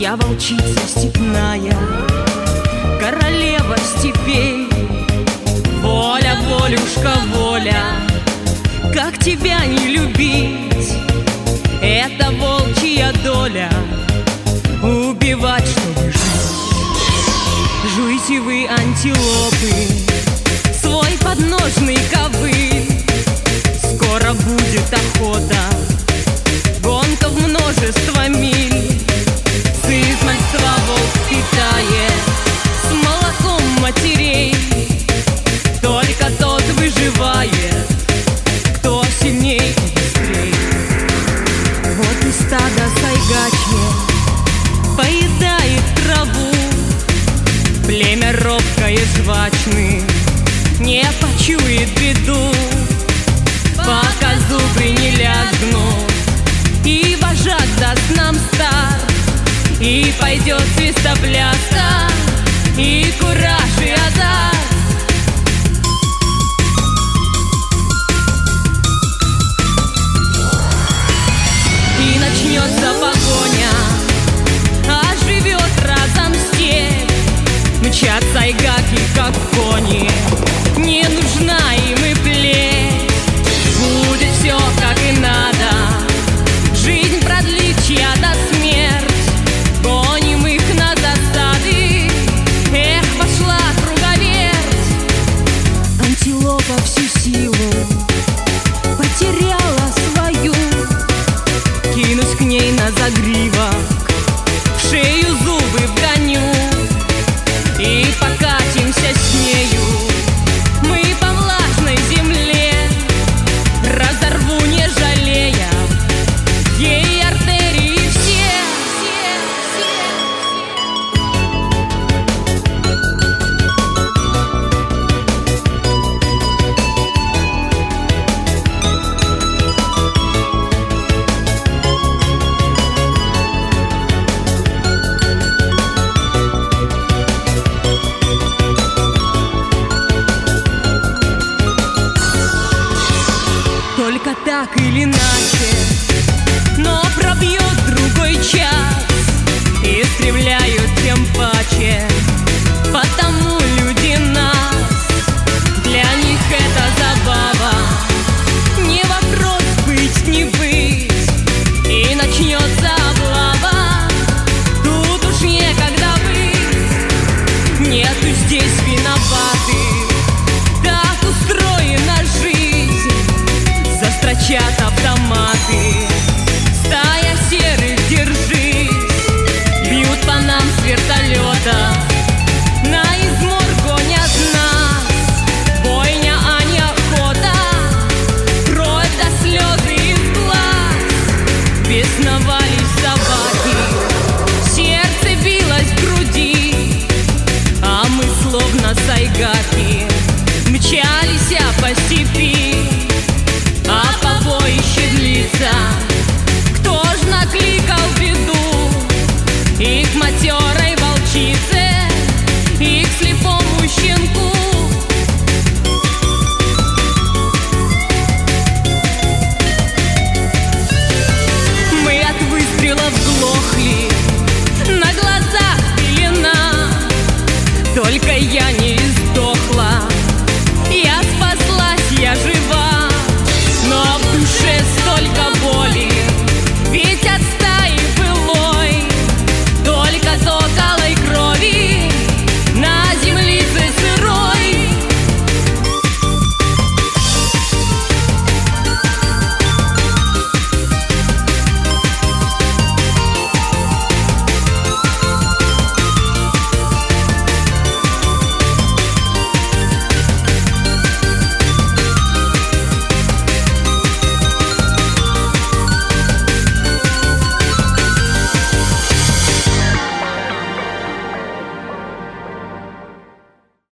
Я волчица степная, королева степей. Воля, волюшка, воля, как тебя не любить? Это волчья доля — убивать, чтобы жить. Жуйте вы, антилопы, свой подножный ковыль. Скоро будет охота, гонка в множество миль. С измальства волк питает, с молоком матерей. Только тот выживает, кто сильней и быстрей. Вот и стадо сайгачье поедает траву. Племя робкое жвачных не почует беду, пока зубры не лязгнут и вожак даст нам старт. И пойдет свистопляска, и кураж, и азарт. И начнется погоня, оживет разом степь. Мчат сайгаки, как кони, не нужна им и плеть. Будет все, как и надо, жизнь продлит чья-то смерть. Гоним их на засады, эх, пошла круговерть. Антилопа всю силу потеряла свою. Кинусь к ней на загривок, в шею зубы вгоню. И покатимся с нею мы по влажной земле. Разорву, не жалея, ей артерии все. Только так или иначе, но пробьет другой час. Истребляют тем паче, потому люди нас. Для них это забава, не вопрос быть, не быть. И начнется